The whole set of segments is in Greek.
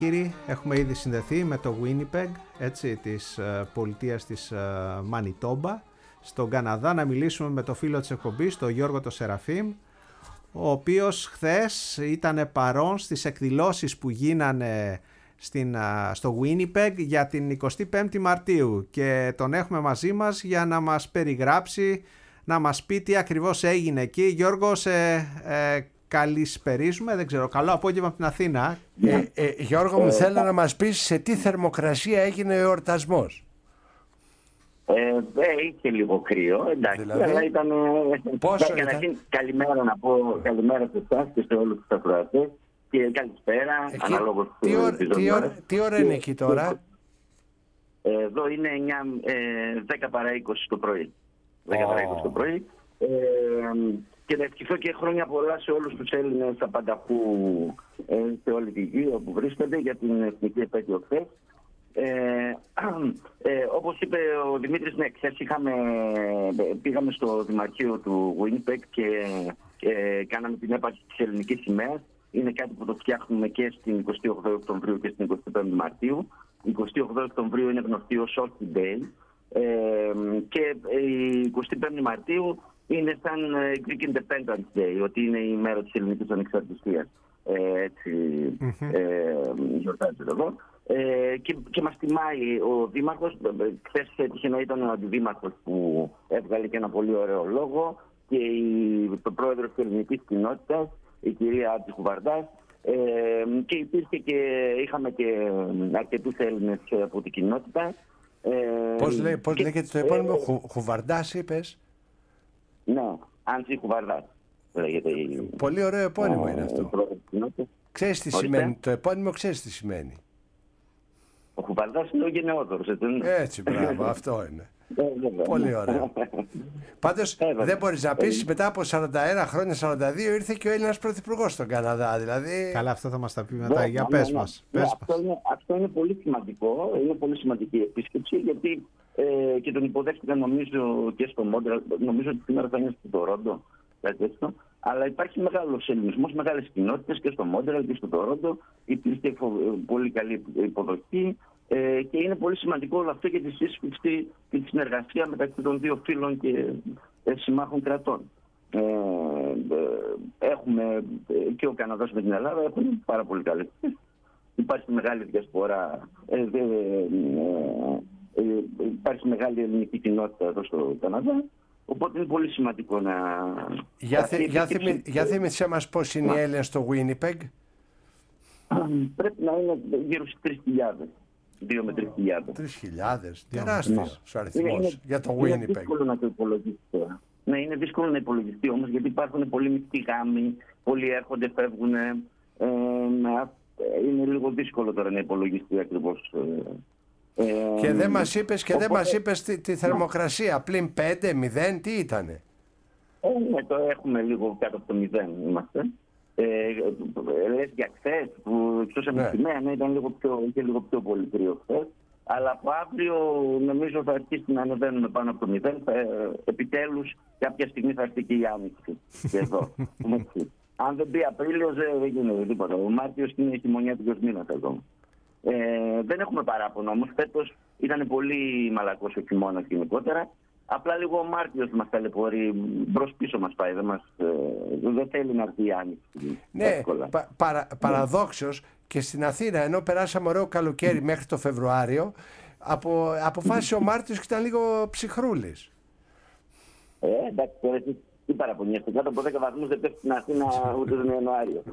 Κύριοι, έχουμε ήδη συνδεθεί με το Winnipeg, έτσι, της πολιτείας της Μανιτόμπα, στον Καναδά, να μιλήσουμε με το φίλο της εκπομπής, τον Γιώργο το Σεραφείμ, ο οποίος χθες ήταν παρόν στις εκδηλώσεις που γίνανε στο Winnipeg για την 25η Μαρτίου και τον έχουμε μαζί μας για να μας περιγράψει, να μας πει τι ακριβώς έγινε εκεί. Γιώργο, καλησπερίζουμε, δεν ξέρω, καλό απόγευμα από την Αθήνα. Γιώργο μου, θέλω να μας πεις σε τι θερμοκρασία έγινε ο εορτασμός. Είχε λίγο κρύο, εντάξει, δηλαδή, αλλά ήταν... Πόσο ήταν? Καλημέρα να πω, καλημέρα σε εσάς και σε όλους τους ακροατές και καλησπέρα, αναλόγως τι ώρα είναι εκεί τώρα? Εδώ είναι 10 παρά 20 το πρωί. 10 παρά 20 το πρωί. Και να ευχηθώ και χρόνια πολλά σε όλους τους Έλληνες απανταχού σε όλη τη γη όπου βρίσκονται για την εθνική επέτειο χθες. Όπως είπε ο Δημήτρης, ναι, χθες πήγαμε στο Δημαρχείο του Winnipeg και κάναμε την έπαρξη της ελληνικής σημαίας. Είναι κάτι που το φτιάχνουμε και στην 28 Οκτωβρίου και στην 25 Μαρτίου. Η 28 Οκτωβρίου είναι γνωστή ως Solstice Day και η 25 Μαρτίου είναι σαν Greek Independence Day, ότι είναι η μέρα της ελληνικής ανεξαρτησίας. Έτσι γιορτάζεται εδώ. Και μας τιμάει ο Δήμαρχος. Χθες έτυχε να ήταν ο Αντιδήμαρχος που έβγαλε και ένα πολύ ωραίο λόγο και το πρόεδρος της ελληνικής κοινότητας, η κυρία Ατζιχουβαρδάς, και υπήρχε και είχαμε και αρκετούς Έλληνες από την κοινότητα. Πώς λέγεται το επώνυμο, Χουβαρδάς είπες? Ναι, Άντζη Χουβαρδάς λέγεται. Πολύ ωραίο επώνυμο είναι αυτό. Ξέρεις τι σημαίνει το επώνυμο, ξέρεις τι σημαίνει? Ο Χουβαρδάς είναι ο γενναιόδωρος. Έτσι, μπράβο, αυτό είναι. Πολύ ωραίο. Πάντως δεν μπορείς να πεις μετά από 41 χρόνια, 42 ήρθε και ο Έλληνας πρωθυπουργός στον Καναδά, δηλαδή. Καλά, αυτό θα μας τα πει μετά. Για πες μας. Αυτό είναι πολύ σημαντικό. Είναι πολύ σημαντική επίσκεψη, γιατί και τον υποδέχτηκαν νομίζω και στο Μόντρεαλ. Νομίζω ότι σήμερα θα είναι στο Τορόντο, κάτι τέτοιο. Αλλά υπάρχει μεγάλος ελληνισμός, μεγάλες κοινότητες και στο Μόντρεαλ και στο Τορόντο. Υπήρχε πολύ καλή υποδοχή. Και είναι πολύ σημαντικό όλο αυτό για τη σύσφυξη και τη συνεργασία μεταξύ των δύο φύλων και συμμάχων κρατών. Έχουμε και ο Καναδάς με την Ελλάδα, έχουν πάρα πολύ καλές. Υπάρχει μεγάλη διασπορά, υπάρχει μεγάλη ελληνική κοινότητα εδώ στο Καναδά, οπότε είναι πολύ σημαντικό να... Για θύμισέ μας πώς είναι οι Έλληνες στο Winnipeg. Πρέπει να είναι γύρω στις 3.000. 2 με 3.000. 3.000, τεράστιος ο αριθμός για το Winnipeg. Είναι δύσκολο να το υπολογίσει τώρα. Ναι, είναι δύσκολο να υπολογιστεί όμως, γιατί υπάρχουν πολλοί μεικτοί γάμοι, πολλοί έρχονται, φεύγουν. Είναι λίγο δύσκολο τώρα να υπολογιστεί ακριβώς. Και δεν μας είπες τη θερμοκρασία, πλην 5, 0, τι ήτανε? Ναι, το έχουμε λίγο κάτω από το 0 είμαστε. Λες για χθες που εξώσαμε τη σημαία, ναι, ήταν λίγο πιο πολύ κρύο χθες. Αλλά από αύριο νομίζω θα αρχίσει να ανεβαίνουμε πάνω από το 0. Επιτέλους κάποια στιγμή θα έρθει και η άνοιξη και εδώ. Αν δεν μπει Απρίλιος δεν γίνεται τίποτα. Ο Μάρτιος είναι η χειμωνιάτικος μήνας εδώ. Δεν έχουμε παράπονο όμως. Φέτος ήταν πολύ μαλακός ο χειμώνας γενικότερα. Απλά λίγο ο Μάρτιος μας ταλαιπωρεί, μπρος πίσω μας πάει, δεν θέλει να έρθει η άνοιξη. Ναι, παραδόξως και στην Αθήνα, ενώ περάσαμε ωραίο καλοκαίρι μέχρι το Φεβρουάριο, αποφάσισε ο Μάρτιος και ήταν λίγο ψυχρούλης. Εντάξει, τώρα τι παραπονιέστε, κάτω από 10 βαθμούς δεν πέφτει στην Αθήνα ούτε τον Ιανουάριο.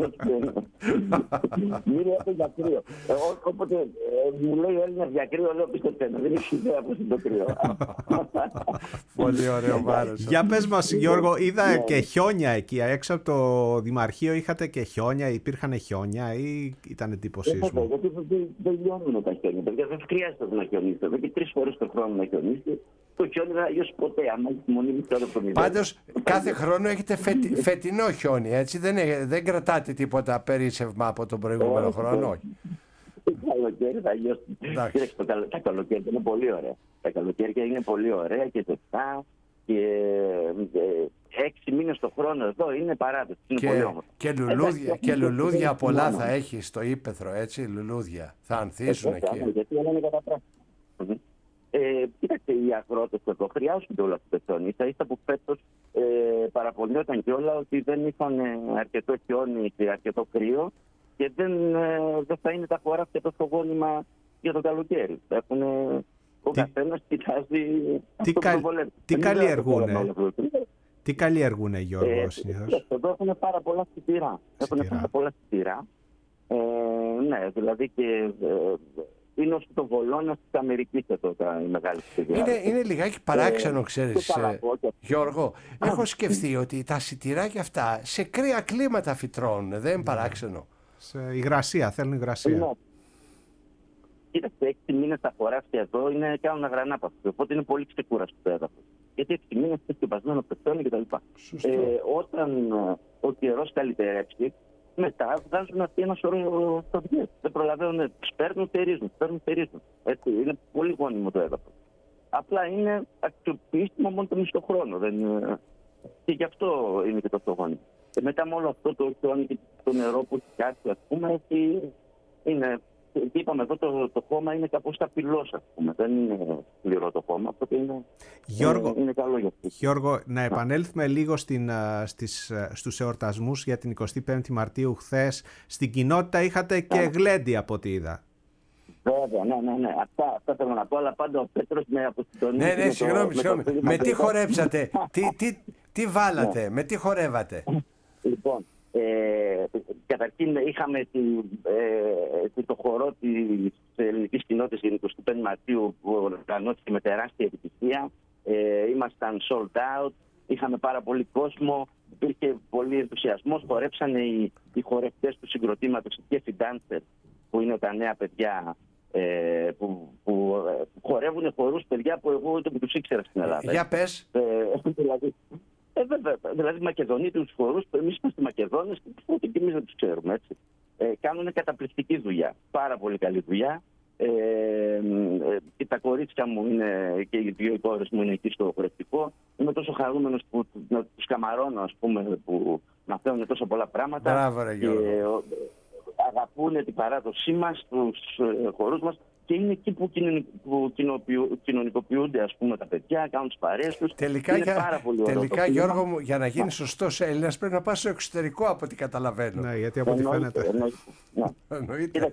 Μίλησε για κρύο. Όποτε μου λέει ο Έλληνας για κρύο, λέω πίστεψε, δεν έχει ιδέα πώς είναι το κρύο. Πολύ ωραίο βάρος. Για πες μας, Γιώργο, είδα και χιόνια εκεί, έξω από το Δημαρχείο είχατε και χιόνια, υπήρχαν χιόνια ή ήταν εντύπωσή σου? Γιατί δεν λιώνουν τα χιόνια, παιδιά, δεν χρειάζεται να χιονίσετε. Εδώ και 3 φορές το χρόνο να χιονίσετε. Το χιόνι δεν αλλιώς ποτέ, άμα έχει μονίμη κάτω από το 0. Πάντως κάθε χρόνο έχετε φετινό χιόνι, έτσι, δεν κρατάτε τίποτα περίσσευμα από τον προηγούμενο χρόνο, όχι? Το καλοκαίρι θα αλλιώς. Τα καλοκαίρια είναι πολύ ωραία. Τα καλοκαίρια είναι πολύ ωραία και ζεστά και 6 μήνες το χρόνο εδώ είναι παράδοση. Είναι πολύ όμορφο. Και λουλούδια πολλά θα έχει στο ύπαιθρο, έτσι, λουλούδια. Θα ανθίσουν εκεί. Γιατί είναι καταπράσινα. Κοίταξε, οι αγρότες εδώ χρειάζονται όλα αυτά τα πετώνει. Ίσα που φέτος παραπονιόταν κιόλα ότι δεν είχαν αρκετό χιόνι και αρκετό κρύο και δεν θα είναι τα χωράφια τόσο γόνιμα για το καλοκαίρι. Ο καθένας κοιτάζει τι καλλιεργούνε, Γιώργο, συνήθως? Εδώ έχουν πάρα πολλά σιτηρά. Ναι, δηλαδή και είναι ως το βολόνα της Αμερικής εδώ η μεγάλη σιτηρά. Είναι λιγάκι παράξενο, ξέρεις, Γιώργο. Έχω σκεφτεί ότι τα σιτηράκια αυτά σε κρύα κλίματα φυτρώνουν. Δεν είναι παράξενο? Σε υγρασία, θέλουν υγρασία. Κοίταξε, 6 μήνες τα χωράφια εδώ κάνουν αγρανάπαυση. Οπότε είναι πολύ ξεκούραστο το έδαφος. Γιατί 6 μήνες είναι σκεπασμένο πετώνει κτλ. Όταν ο καιρός καλυτερέψει, μετά βγάζουν αυτοί ένα σωρό στοδιές. Δεν προλαβαίνουν, παίρνουν, θερίζουν. Έτσι, είναι πολύ γόνιμο το έδαφος. Απλά είναι αξιοποιήσιμο μόνο το μισό χρόνο. Και γι' αυτό είναι και τόσο γόνιμο. Μετά με όλο αυτό το χιόνι και το νερό που έχει κάτσει, ας πούμε, είναι. Είπαμε εδώ το χώμα είναι κάπως ταπειλός, ας πούμε. Δεν είναι σκληρό το χώμα, οπότε είναι καλό για αυτό. Γιώργο, να επανέλθουμε λίγο στους εορτασμούς για την 25η Μαρτίου χθες. Στην κοινότητα είχατε και γλέντι από ό,τι είδα. Βέβαια, ναι. Αυτά θέλω να πω, αλλά πάντα ο Πέτρος με αποστολή. Ναι, συγγνώμη. Με τι χορέψατε, τι βάλατε, με τι χορεύατε? Λοιπόν, καταρχήν είχαμε το χορό της ελληνικής κοινότητας για την 25 Μαρτίου που οργανώθηκε με τεράστια επιτυχία. Ήμασταν sold out, είχαμε πάρα πολύ κόσμο, υπήρχε πολύ ενθουσιασμός. Χορέψανε οι χορευτές του συγκροτήματος, οι Keffi Dancer, που είναι τα νέα παιδιά που χορεύουν χορούς, παιδιά που εγώ ούτε που τους ήξερα στην Ελλάδα. Για πες. Δηλαδή, Μακεδονοί τους χορούς, εμείς είμαστε Μακεδόνες και εμείς δεν τους ξέρουμε, έτσι. Κάνουν καταπληκτική δουλειά, πάρα πολύ καλή δουλειά. Και τα κορίτσια μου και οι δύο κόρες μου είναι εκεί στο χορευτικό. Είμαι τόσο χαρούμενος που τους καμαρώνω, ας πούμε, που μαθαίνουν τόσο πολλά πράγματα. Μπράβο, ρε Γιώργο. Αγαπούν την παράδοσή μας, τους χορούς μας. Και είναι εκεί που κοινωνικοποιούνται, ας πούμε, τα παιδιά, κάνουν τις παρέες τους. Τελικά, Γιώργο μου, για να γίνει σωστός Έλληνας πρέπει να πας στο εξωτερικό, από ό,τι καταλαβαίνω. Ναι, γιατί από ό,τι φαίνεται. Εννοείται.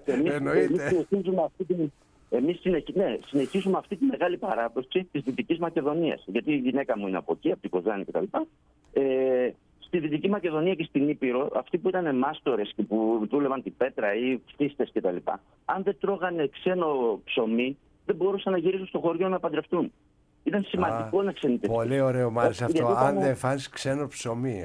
Εμείς συνεχίζουμε αυτή τη μεγάλη παράδοση της Δυτικής Μακεδονίας. Γιατί η γυναίκα μου είναι από εκεί, από την Κοζάνη κτλ. Στη Δυτική Μακεδονία και στην Ήπειρο, αυτοί που ήταν μάστορες και που δούλευαν την πέτρα ή φτίστες κτλ., αν δεν τρώγανε ξένο ψωμί, δεν μπορούσαν να γυρίσουν στο χωριό να παντρευτούν. Ήταν σημαντικό να ξενιτευτούν. Πολύ ωραίο, μ' άρεσε αυτό. Αν δεν φάνεις ξένο ψωμί,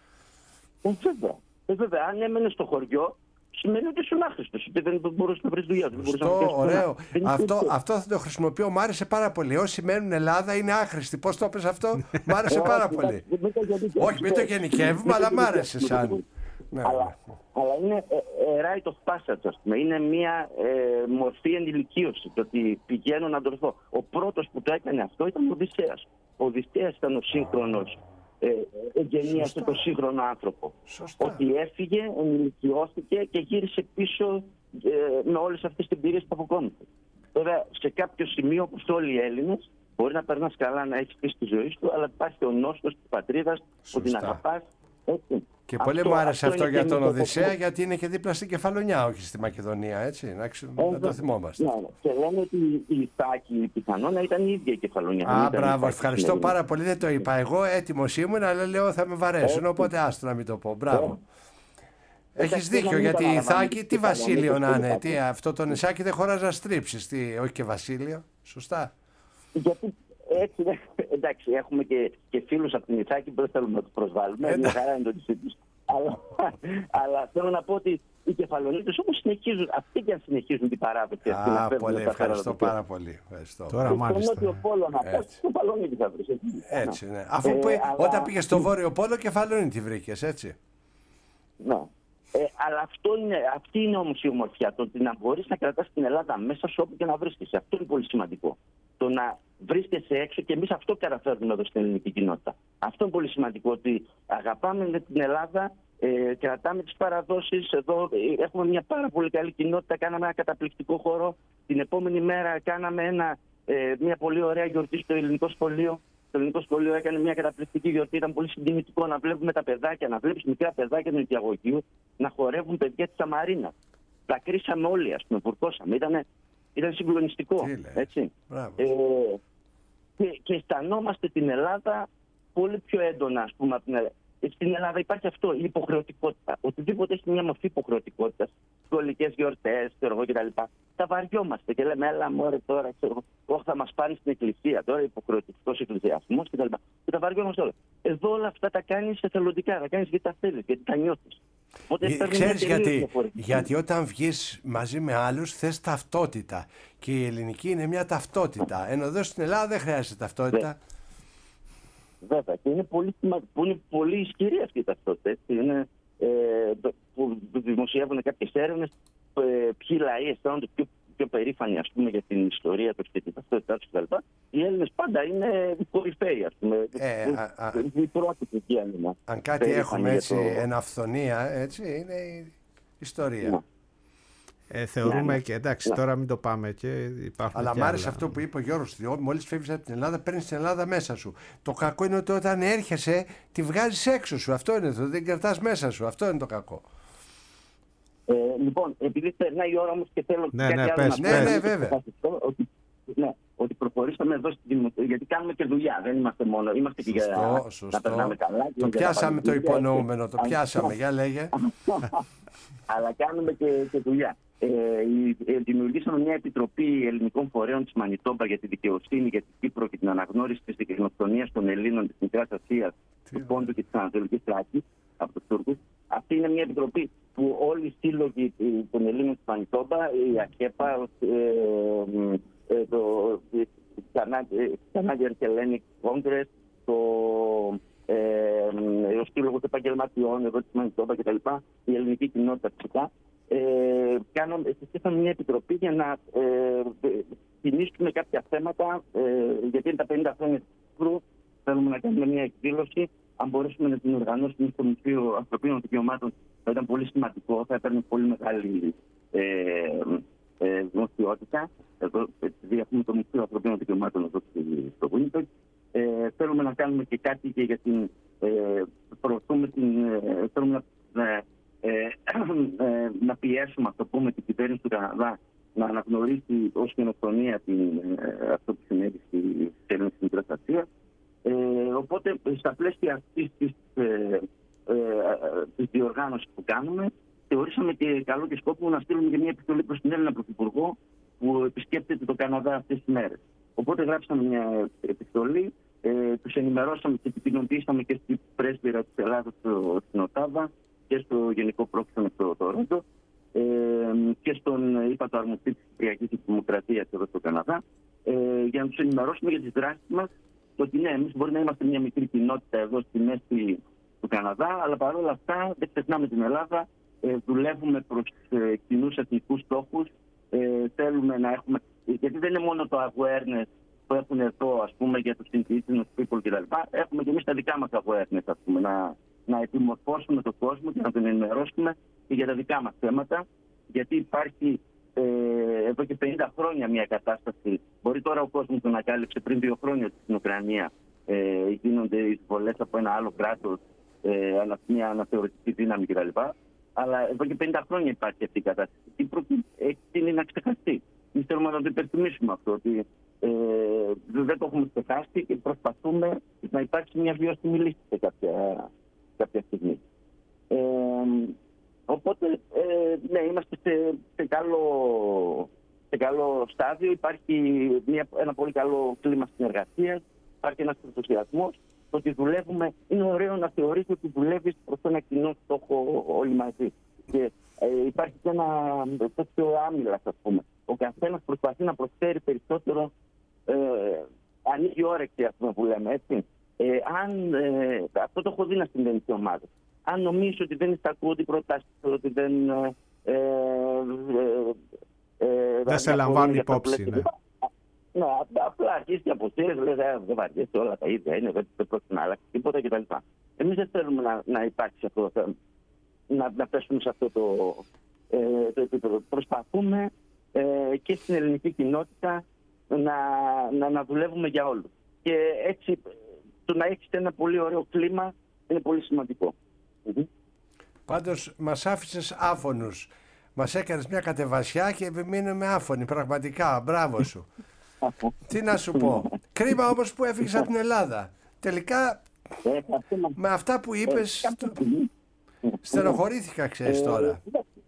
Βέβαια, αν έμενε στο χωριό, σημαίνει ότι ήσουν άχρηστος, ότι δεν μπορούσε να βρει δουλειά. Ωραίο. Αυτό θα το χρησιμοποιώ. Μ' άρεσε πάρα πολύ. Όσοι μένουν Ελλάδα είναι άχρηστοι. Πώς το είπες αυτό? Μ' άρεσε πάρα πολύ. Όχι, μην το γενικεύουμε, αλλά μ' άρεσε σαν. Αλλά είναι rite of passage, ας πούμε. Είναι μια μορφή ενηλικίωσης, το ότι πηγαίνω να ντροφώ. Ο πρώτος που το έκανε αυτό ήταν ο Οδυσσέας. Ο Οδυσσέας ήταν ο σύγχρονος. Εγγενίασε τον σύγχρονο άνθρωπο. Ότι έφυγε, ενηλικιώθηκε και γύρισε πίσω με όλες αυτές τις εμπειρίες που αποκόμισε. Βέβαια, σε κάποιο σημείο, όπως όλοι οι Έλληνες, μπορεί να περνάς καλά, να έχεις πει στη ζωή σου, αλλά υπάρχει ο νόστος της πατρίδας που την αγαπάς. Έτσι. Και πολύ μου άρεσε αυτό για τον Οδυσσέα, γιατί είναι και δίπλα στην Κεφαλονιά, όχι στη Μακεδονία, έτσι. Να το θυμόμαστε. Ναι. Και λένε ότι η Ιθάκη πιθανόν να ήταν η ίδια η Κεφαλονιά. Μπράβο, ευχαριστώ πάρα πολύ. Δεν το είπα. Εγώ έτοιμος ήμουν, αλλά λέω θα με βαρέσουν. Οπότε άστο να μην το πω. Μπράβο. Έχεις δίκιο, γιατί η Ιθάκη τι βασίλειο να είναι. Αυτό το νησάκι δεν χωράζει να στρίψεις. Όχι και βασίλειο. Σωστά. Γιατί έτσι, εντάξει, έχουμε και φίλους από την Ιθάκη που δεν θέλουμε να τους προσβάλλουμε. Μια χαρά είναι το της. Αλλά θέλω να πω ότι οι Κεφαλονίτες όμως συνεχίζουν, αυτοί και αν συνεχίζουν την παράδοση. Πολύ ευχαριστώ πάρα πολύ. Τώρα μάλιστα. Στο Νότιο Πόλο να πας, Κεφαλονίτη θα βρεις. Έτσι, ναι. Αφού όταν πήγες στο Βόρειο Πόλο, Κεφαλονίτη βρήκες, έτσι. Ναι. Αλλά αυτή είναι όμως η ομορφιά, το ότι να μπορείς να κρατάς την Ελλάδα μέσα σου όπου και να βρίσκεσαι. Αυτό είναι πολύ σημαντικό. Το να βρίσκεσαι έξω, και εμείς αυτό καταφέρνουμε εδώ στην ελληνική κοινότητα. Αυτό είναι πολύ σημαντικό, ότι αγαπάμε την Ελλάδα, κρατάμε τις παραδόσεις. Εδώ έχουμε μια πάρα πολύ καλή κοινότητα, κάναμε ένα καταπληκτικό χώρο. Την επόμενη μέρα κάναμε μια πολύ ωραία γιορτή στο ελληνικό σχολείο. Το ελληνικό σχολείο έκανε μια καταπληκτική γιορτή. Ήταν πολύ συγκινητικό να βλέπουμε τα παιδάκια, να βλέπεις μικρά παιδάκια του νηπιαγωγείου να χορεύουν παιδιά της Σαμαρίνας. Τα κρίσαμε όλοι, ας πούμε, βουρκώσαμε. Ήταν συγκλονιστικό. Έτσι. Και αισθανόμαστε την Ελλάδα πολύ πιο έντονα, ας πούμε, από την Ελλάδα. Στην Ελλάδα υπάρχει αυτό, η υποχρεωτικότητα. Οτιδήποτε έχει μια μορφή υποχρεωτικότητα, σχολικές γιορτές, κτλ. Τα βαριόμαστε και λέμε, έλα μωρέ τώρα, όχι θα μας πάρει στην εκκλησία, τώρα υποχρεωτικός εκκλησιασμός κτλ. Και τα βαριόμαστε όλα. Εδώ όλα αυτά τα κάνεις εθελοντικά, τα κάνεις γιατί τα θέλεις, γιατί τα νιώθεις. Ξέρεις γιατί όταν βγεις μαζί με άλλους θες ταυτότητα. Και η ελληνική είναι μια ταυτότητα. Ενώ εδώ στην Ελλάδα δεν χρειάζεται ταυτότητα. Βέβαια, και είναι πολύ ισχυρή αυτή η ταυτότητα. Είναι, που δημοσιεύουν κάποιες έρευνες, ποιοι λαοί αισθάνονται πιο περήφανοι, ας πούμε, για την ιστορία τους και την ταυτότητά τους κτλ. Οι Έλληνες πάντα είναι κορυφαίοι, ας πούμε. Οι πρώτοι που βγαίνουν. Αν κάτι έχουμε έτσι, εναυθονία, έτσι, είναι η ιστορία. Θεωρούμε και εντάξει, τώρα μην το πάμε και υπάρχουν. Αλλά μ' άρεσε αυτό που είπε ο Γιώργος. Μόλις φεύγεις από την Ελλάδα, παίρνεις την Ελλάδα μέσα σου. Το κακό είναι ότι όταν έρχεσαι, τη βγάζεις έξω σου. Αυτό είναι το. Δεν κρατάς μέσα σου. Αυτό είναι το κακό. Λοιπόν, επειδή περνάει η ώρα όμως και θέλω κάτι άλλο πες, να πω. Ναι, βέβαια. Ότι προχωρήσαμε εδώ γιατί κάνουμε και δουλειά. Δεν είμαστε μόνο. Είμαστε και για να περνάμε καλά. Το πιάσαμε το υπονοούμενο. Το πιάσαμε. Για λέγε. Αλλά κάνουμε και δουλειά. Δημιουργήσαμε μια επιτροπή ελληνικών φορέων της Μανιτόμπα για τη δικαιοσύνη, για την Κύπρο και την αναγνώριση της γενοκτονίας των Ελλήνων της Μικράς Ασίας, του Πόντου και της Ανατολικής Θράκης από τους Τούρκους. Αυτή είναι μια επιτροπή που όλοι οι σύλλογοι των Ελλήνων της Μανιτόμπα, η ΑΚΕΠΑ, το Canadian Hellenic Congress, ο Σύλλογος Επαγγελματιών εδώ της Μανιτόμπα κτλ., η ελληνική κοινότητα φυσικά, συστήσαμε μια επιτροπή για να κινήσουμε κάποια θέματα, γιατί είναι τα 50 χρόνια του Κύπρου. Θέλουμε να κάνουμε μια εκδήλωση. Αν μπορέσουμε να την οργανώσουμε στο Μουσείο Ανθρωπίνων Δικαιωμάτων, θα ήταν πολύ σημαντικό, θα έπαιρνε πολύ μεγάλη δημοσιότητα. Επειδή έχουμε το Μουσείο Ανθρωπίνων Δικαιωμάτων εδώ στο Winnipeg, θέλουμε να κάνουμε και κάτι και για την. Θέλουμε να πιέσουμε, ας το πούμε, την κυβέρνηση του Καναδά να αναγνωρίσει ως γενοκτονία αυτό που συνέβη στη Έλληνες της Μικράς Ασίας. Οπότε, στα πλαίσια αυτής της διοργάνωσης που κάνουμε, θεωρήσαμε και καλό και σκόπο να στείλουμε και μια επιστολή προς την Έλληνα Πρωθυπουργό που επισκέπτεται το Καναδά αυτές τις μέρες. Οπότε γράψαμε μια επιστολή, τους ενημερώσαμε και την κοινοποιήσαμε και στην πρέσβυρα της Ελλάδας στην Οτάβα και στο Γενικό Πρόξενο στο Τορόντο και στον ύπατο αρμοστή της Κυπριακής Δημοκρατίας εδώ στο Καναδά, για να τους ενημερώσουμε για τις δράσεις μας. Ότι ναι, εμείς μπορεί να είμαστε μια μικρή κοινότητα εδώ στη μέση του Καναδά, αλλά παρόλα αυτά δεν ξεχνάμε την Ελλάδα, δουλεύουμε προς κοινούς εθνικούς στόχους, θέλουμε να έχουμε, γιατί δεν είναι μόνο το awareness που έχουν εδώ, ας πούμε, για τους indigenous people κτλ. Έχουμε και εμείς τα δικά μας awareness, ας πούμε, να επιμορφώσουμε τον κόσμο και να τον ενημερώσουμε και για τα δικά μας θέματα, γιατί υπάρχει εδώ και 50 χρόνια μια κατάσταση. Μπορεί τώρα ο κόσμος τον ανακάλυψε πριν 2 χρόνια ότι στην Ουκρανία γίνονται εισβολές από ένα άλλο κράτος, μια αναθεωρητική δύναμη κτλ. Αλλά εδώ και 50 χρόνια υπάρχει αυτή η κατάσταση. Η Κύπρο έχει να ξεχαστεί. Εμείς θέλουμε να το υπενθυμίσουμε αυτό, ότι δεν το έχουμε ξεχάσει και προσπαθούμε να υπάρξει μια βιώσιμη λύση σε κάποια στιγμή. Οπότε, ναι, είμαστε σε καλό στάδιο. Υπάρχει ένα πολύ καλό κλίμα συνεργασίας, υπάρχει ένας ενθουσιασμός. Το ότι δουλεύουμε, είναι ωραίο να θεωρείς ότι δουλεύεις προς ένα κοινό στόχο όλοι μαζί. Και υπάρχει και ένα τέτοιο άμυλας, ας πούμε. Ο καθένας προσπαθεί να προσφέρει περισσότερο, ανοίγει όρεξη, ας πούμε, που λέμε, έτσι. Αυτό το έχω δει να συμβαίνει σε ομάδες. Αν νομίζεις ότι δεν εισακούονται οι προτάσεις, ότι δεν σε λαμβάνουν υπόψη, ναι. Ναι, απλά αρχίσει η αποσύρες, λες δεν βαριέσαι, όλα τα ίδια είναι, δεν πρόκειται να αλλάξει τίποτα κτλ. Εμείς δεν θέλουμε να υπάρξει αυτό το θέμα, να πέσουμε σε αυτό το επίπεδο. Προσπαθούμε και στην ελληνική κοινότητα να δουλεύουμε για όλους. Και έτσι το να έχεις ένα πολύ ωραίο κλίμα είναι πολύ σημαντικό. Πάντως μας άφησες άφωνους. Μας έκανες μια κατεβασιά και μείνουμε άφωνοι. Πραγματικά, μπράβο σου. Τι να σου πω. Κρίμα όμως που έφυγες από την Ελλάδα. Τελικά, με αυτά που είπες, στενοχωρήθηκα, ξέρεις τώρα.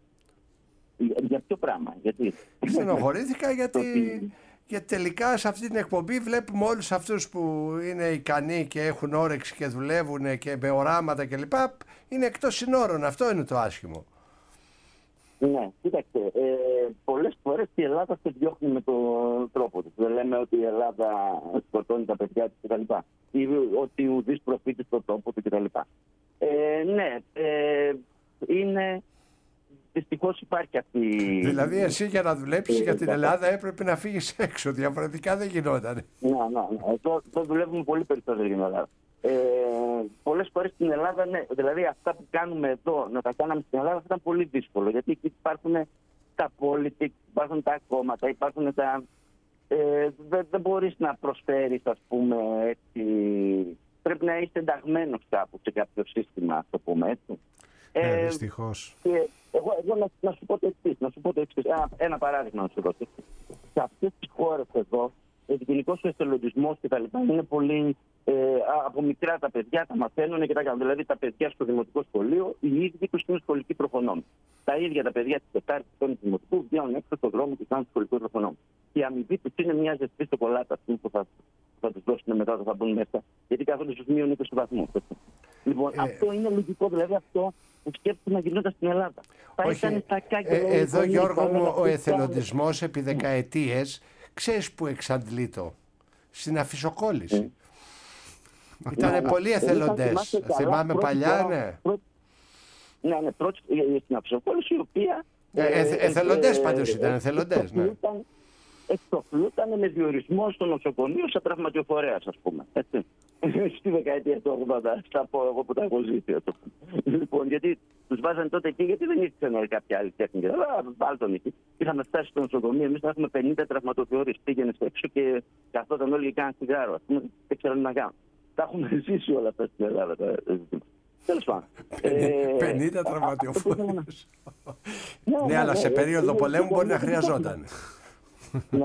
Για ποιο πράγμα, γιατί? Στενοχωρήθηκα γιατί τελικά σε αυτή την εκπομπή βλέπουμε όλους αυτούς που είναι ικανοί και έχουν όρεξη και δουλεύουν και με οράματα κλπ. Είναι εκτός συνόρων. Αυτό είναι το άσχημο. Ναι, κοίταξε. Πολλές φορές η Ελλάδα σε διώχνει με τον τρόπο της. Δεν λέμε ότι η Ελλάδα σκοτώνει τα παιδιά της κτλ. Ή ότι ουδής προφήτης στον τόπο του κτλ. Ναι, είναι. Δυστυχώς υπάρχει αυτή. Δηλαδή, εσύ για να δουλέψεις για την Ελλάδα έπρεπε να φύγεις έξω. Διαφορετικά δεν γινόταν. Ναι. Εδώ δουλεύουμε πολύ περισσότερο για την Ελλάδα. Πολλές φορές στην Ελλάδα, ναι, δηλαδή αυτά που κάνουμε εδώ, να τα κάναμε στην Ελλάδα, θα ήταν πολύ δύσκολο. Γιατί εκεί υπάρχουν τα politics, υπάρχουν τα κόμματα, υπάρχουν τα. Δεν μπορείς να προσφέρεις, ας πούμε, έτσι. Πρέπει να είσαι ενταγμένος κάπου σε κάποιο σύστημα, ας το πούμε έτσι. Δυστυχώς. Εγώ να σου πω το εξής. Ένα παράδειγμα να σου δώσω. Σε αυτές τις χώρες εδώ, γενικώς ο εθελοντισμός και τα λοιπά είναι πολύ. Από μικρά τα παιδιά τα μαθαίνουν και τα κάνουν. Δηλαδή τα παιδιά στο δημοτικό σχολείο, οι ίδιοι τους είναι σχολικοί τροφονόμοι. Τα ίδια τα παιδιά της Τετάρτης του δημοτικού βγαίνουν έξω στον δρόμο και κάνουν σχολικό τροφονόμο. Και η αμοιβή τους είναι μια ζεστή σοκολάτα που θα τους δώσουν μετά όταν θα μπουν μέσα. Γιατί κάθονται στους μείον 20 βαθμούς. Λοιπόν, αυτό είναι λογικό, δηλαδή αυτό που σκέφτεται να γινόταν στην Ελλάδα. Όχι, εδώ Γιώργο μου, ο εθελοντισμός επί δεκαετίες, ξέρεις που εξαντλείτο? Στην αφισοκόλληση. Ήτανε πολλοί εθελοντές. Θυμάμαι παλιά, ναι. Ναι, πρώτη στην αφισοκόλληση, η οποία. Εθελοντές πάντως ήταν, εθελοντές, ναι. Εξοφλούταν με διορισμό στο νοσοκομείο σαν τραυματιοφορέας, ας πούμε. Έτσι. Στη δεκαετία του 80, θα πω εγώ που τα έχω ζήσει. Λοιπόν, γιατί τους βάζανε τότε εκεί, γιατί δεν ήξεραν κάποια άλλη τέχνη. Αλλά βάλ τον εκεί. Είχαμε φτάσει στο νοσοκομείο, εμείς θα έχουμε 50 τραυματιοφορείς. Πήγαινε έξω και καθόταν όλοι και κάναν τσιγάρο. Ας πούμε, δεν ξέραν να κάνουν. Τα έχουμε ζήσει όλα αυτά στην Ελλάδα. Τέλος πάντων. 50 τραυματιοφορείς. Ναι, αλλά σε περίοδο πολέμου μπορεί να χρειαζόταν. Ναι.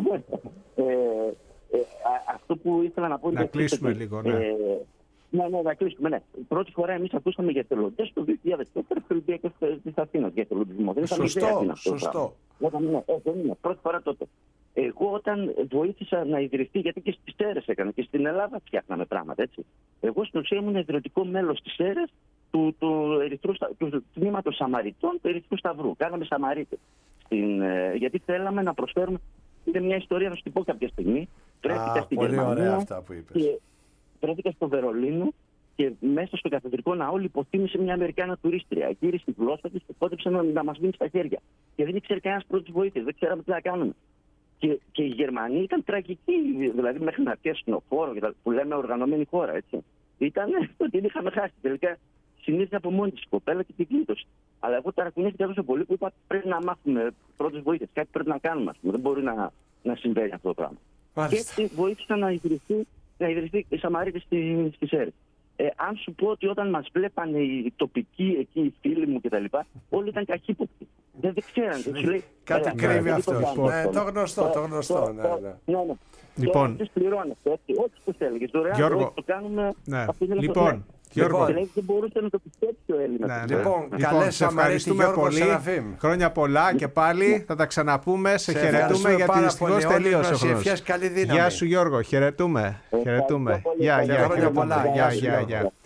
Αυτό που ήθελα να πω. Να κλείσουμε λίγο, ναι. Ναι, να κλείσουμε, ναι. Πρώτη φορά εμείς ακούσαμε για εθελοντές το 2004 στο Ολυμπιακό της Αθήνας για εθελοντισμό. Σωστό. Δεν είναι. Πρώτη φορά τότε. Εγώ όταν βοήθησα να ιδρυθεί, γιατί και στις ΣΕΡΕΣ έκανα και στην Ελλάδα φτιάχναμε πράγματα, έτσι. Εγώ στην ουσία ήμουν ιδρυτικό μέλος της ΣΕΡΕΣ του τμήματος Σαμαριτών του Ερυθρού Σταυρού. Κάναμε Σαμαρίτες. Γιατί θέλαμε να προσφέρουμε. Είναι μια ιστορία, να σου την πω κάποια στιγμή. Βρέθηκα στην Γερμανία. Αυτά που είπες. Βρέθηκα στο Βερολίνο και μέσα στο καθεδρικό ναό λιποθύμησε μια Αμερικάνα τουρίστρια. Γύρισε τη γλώσσα τη και κόντεψε να μας μείνει στα χέρια. Και δεν ήξερε κανένα πρώτη βοήθεια, δεν ξέραμε τι να κάνουμε. Και οι Γερμανοί ήταν τραγικοί, δηλαδή μέχρι να πιέσουν ο φόρο, που λέμε οργανωμένη χώρα, έτσι. Ήταν ότι είχαμε χάσει. Τελικά συνήθιζε από μόνη τη κοπέλα και την κλείτωσε. Αλλά εγώ ταρακουνήθηκα τόσο πολύ που είπα πρέπει να μάθουμε πρώτες βοήθειες. Κάτι πρέπει να κάνουμε. Δεν μπορεί να συμβαίνει αυτό το πράγμα. Μάλιστα. Και έτσι βοήθησα να ιδρυθεί η Σαμαρίτη στη ΣΕΡΕΣ. Αν σου πω ότι όταν μας βλέπανε οι τοπικοί εκεί, οι φίλοι μου κτλ., όλοι ήταν καχύποπτοι. Δεν ξέραν. Κάτι κρύβει αυτό. Το γνωστό. Ναι. Λοιπόν, τις πληρώνετε, όχι που θέλει. Γιώργο, το κάνουμε. Λοιπόν, Γιώργο. Δεν μπορούσε να το πιστέψει ο Έλληνας. Λοιπόν, σε ευχαριστούμε πολύ. Χρόνια πολλά και πάλι θα τα ξαναπούμε. Σε χαιρετούμε γιατί δυστυχώς τελείωσε ο χρόνος. Καλή δύναμη. Γεια σου Γιώργο, χαιρετούμε. Γεια. Χρόνια πολλά. Γεια.